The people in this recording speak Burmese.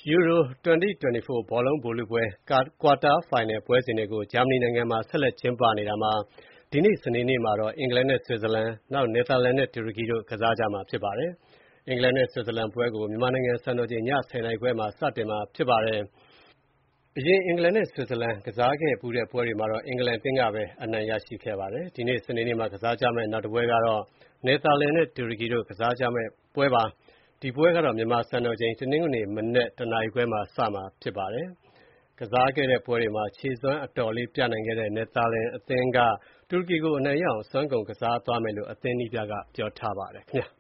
Euro 2024 ဘောလုံးဗိုလ်လုပွဲ ကွာတားဖိုင်နယ်ပွဲစဉ်တွေကို ဂျာမနီနိုင်ငံမှာ ဆက်လက်ကျင်းပနေတာမှာ ဒီနေ့ စနေနေ့မှာတော့ အင်္ဂလန်နဲ့ ဆွစ်ဇာလန်၊ နယ်သာလန်နဲ့ တူရကီတို့ ကစားကြမှာဖြစ်ပါတယ်။ အင်္ဂလန်နဲ့ ဆွစ်ဇာလန်ပွဲကို မြန်မာနိုင်ငံစံတော်ချိန် ည ၁၀ နာရီခွဲမှာ စတင်မှာဖြစ်ပါတယ်။ အရင် အင်္ဂလန်နဲ့ ဆွစ်ဇာလန်ကစားခဲ့ဖူးတဲ့ပွဲတွေမှာတော့ အင်္ဂလန်အသင်းကပဲ အနိုင်ရခဲ့ပါတယ်။ ဒီနေ့ စနေနေ့မှာ ကစားကြမယ့် နောက်တစ်ပွဲကတော့ နယ်သာလန်နဲ့ တူရကီတို့ ကစားကြမယ့်ပွဲပါ။ ဒီပွဲကတော့ မြန်မာစံတော်ချိန် တနင်္ဂနွေမနက် ၁ နာရီခွဲမှာ စမှာဖြစ်ပါတယ်။ ကစားခဲ့တဲ့ပွဲတွေမှာ ခြေစွမ်းအတော်လေးပြနိုင်ခဲ့တဲ့ နယ်သာလန်အသင်းက တူရကီကို အနိုင်ရအောင် အစွမ်းကုန်ကစားသွားမယ်လို့ အသင်းနည်းပြက ပြောထားပါတယ်ခင်ဗျာ